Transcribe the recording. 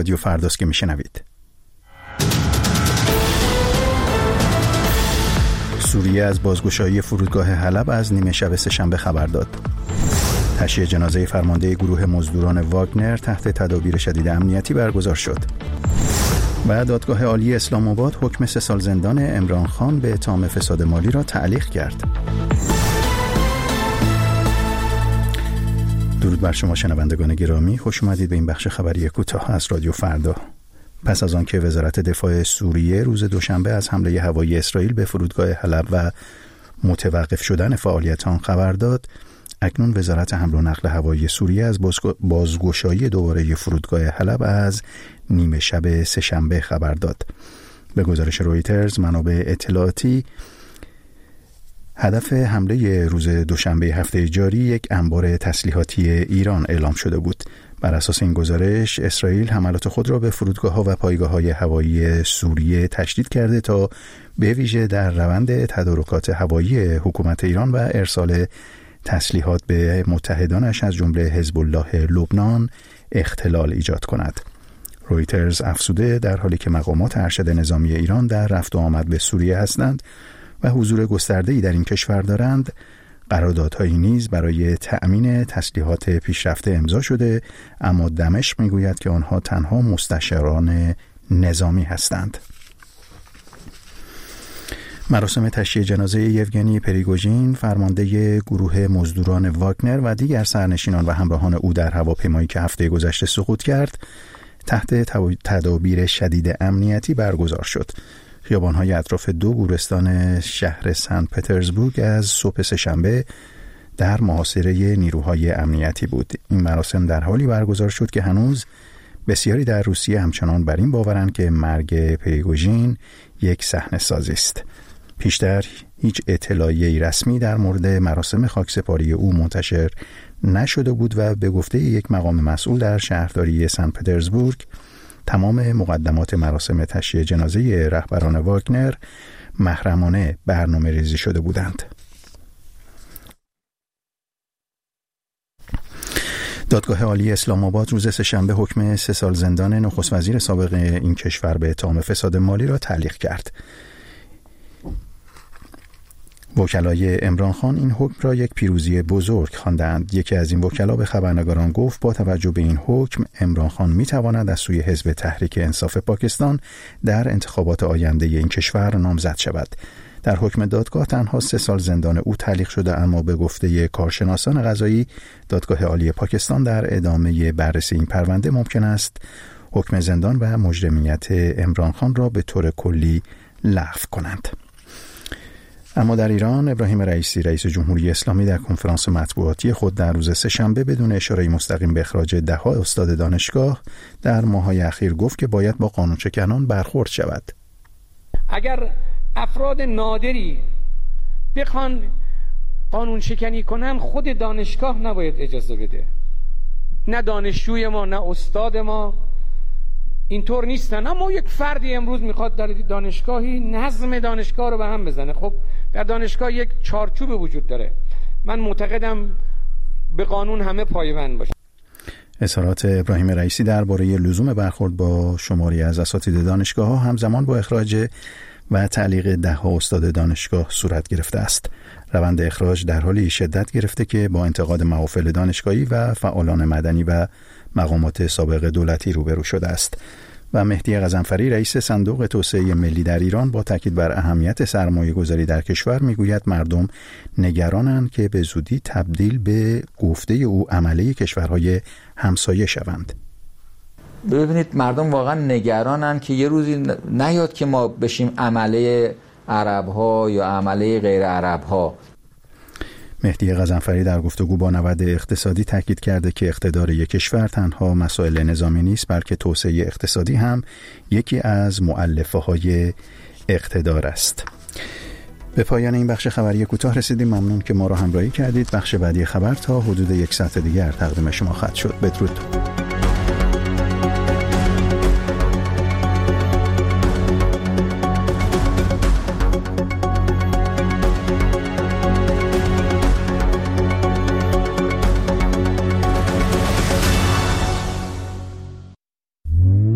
رادیو فرداست که میشنوید. سوریه از بازگشایی فرودگاه حلب از نیمه شب سه‌شنبه خبر داد. تشییع جنازه فرمانده گروه مزدوران واگنر تحت تدابیر شدید امنیتی برگزار شد. و دادگاه عالی اسلام آباد حکم 3 سال زندان عمران خان به اتهام فساد مالی را تعلیق کرد. درود بر شما شنوندگان گرامی، خوش اومدید به این بخش خبری کوتاه از رادیو فردا. پس از آنکه وزارت دفاع سوریه روز دوشنبه از حمله هوایی اسرائیل به فرودگاه حلب و متوقف شدن فعالیت آن خبر داد، اکنون وزارت حمل و نقل هوایی سوریه از بازگشایی دوباره فرودگاه حلب از نیمه شب سه‌شنبه خبر داد. به گزارش رویترز، منابع اطلاعاتی، هدف حمله روز دوشنبه هفته جاری یک انبار تسلیحاتی ایران اعلام شده بود. بر اساس این گزارش، اسرائیل حملات خود را به فرودگاه‌ها و پایگاه‌های هوایی سوریه تشدید کرده تا به ویژه در روند تدارکات هوایی حکومت ایران و ارسال تسلیحات به متحدانش از جمله حزب الله لبنان اختلال ایجاد کند. رویترز افزوده در حالی که مقامات ارشد نظامی ایران در رفت و آمد به سوریه هستند و حضور گسترده‌ای در این کشور دارند، قراردادهایی نیز برای تأمین تسلیحات پیشرفته امضا شده، اما دمشق میگوید که آنها تنها مستشاران نظامی هستند. مراسم تشییع جنازه یوگنی پریگوژین، فرمانده گروه مزدوران واگنر و دیگر سرنشینان و همراهان او در هواپیمایی که هفته گذشته سقوط کرد، تحت تدابیر شدید امنیتی برگزار شد. خیابان‌های اطراف 2 گورستان شهر سن پترزبورگ از صبح سه‌شنبه در محاصره نیروهای امنیتی بود. این مراسم در حالی برگزار شد که هنوز بسیاری در روسیه همچنان بر این باورند که مرگ پریگوژین یک صحنه‌سازی است. پیشتر هیچ اطلاعیه‌ای رسمی در مورد مراسم خاکسپاری او منتشر نشده بود و به گفته یک مقام مسئول در شهرداری سن پترزبورگ، تمام مقدمات مراسم تشییع جنازه رهبران واگنر محرمانه برنامه ریزی شده بودند. دادگاه عالی اسلام آباد روز سه‌شنبه حکم 3 سال زندان نخست وزیر سابق این کشور به اتهام فساد مالی را تعلیق کرد. وکلای عمران خان این حکم را یک پیروزی بزرگ خواندند. یکی از این وکلا به خبرنگاران گفت با توجه به این حکم، عمران خان می‌تواند از سوی حزب تحریک انصاف پاکستان در انتخابات آینده این کشور نامزد شود. در حکم دادگاه تنها 3 سال زندان او تعلیق شده، اما به گفته کارشناسان قضایی، دادگاه عالی پاکستان در ادامه بررسی این پرونده ممکن است حکم زندان و مجرمیت عمران خان را به طور کلی لغو کنند. اما در ایران، ابراهیم رئیسی رئیس جمهوری اسلامی در کنفرانس مطبوعاتی خود در روز سه‌شنبه بدون اشاره مستقیم به اخراج 10 استاد دانشگاه در ماه‌های اخیر گفت که باید با قانونشکنان برخورد شود. اگر افراد نادری بخوان قانون شکنی کنن، خود دانشگاه نباید اجازه بده. نه دانشجوی ما، نه استاد ما اینطور نیستن. اما یک فردی امروز میخواد در دانشگاهی نظم دانشگاه رو به هم بزنه. خب در دانشگاه یک چارچوب وجود داره. من معتقدم به قانون همه پایبند باشه. اظهارات ابراهیم رئیسی درباره لزوم برخورد با شماری از اساتید دانشگاه‌ها همزمان با اخراج و تعلیق 10 استاد دانشگاه صورت گرفته است. روند اخراج در حالی شدت گرفته که با انتقاد محافل دانشگاهی و فعالان مدنی و مقامات سابق دولتی روبرو شده است. و مهدی غضنفری رئیس صندوق توسعه ملی در ایران با تاکید بر اهمیت سرمایه گذاری در کشور میگوید مردم نگرانند که به زودی تبدیل به گفته او عمله کشورهای همسایه شوند. ببینید، مردم واقعا نگرانند که یه روزی نیاد که ما بشیم عمله عرب‌ها یا عمله غیر عرب‌ها. مهدی غضنفری در گفتگو با نود اقتصادی تاکید کرده که اقتدار یک کشور تنها مسائل نظامی نیست، بلکه توسعه اقتصادی هم یکی از مؤلفه‌های اقتدار است. به پایان این بخش خبری کوتاه رسیدیم. ممنون که ما را همراهی کردید. بخش بعدی خبر تا حدود 1 ساعت دیگر تقدیم شما خواهد شد. بدرود.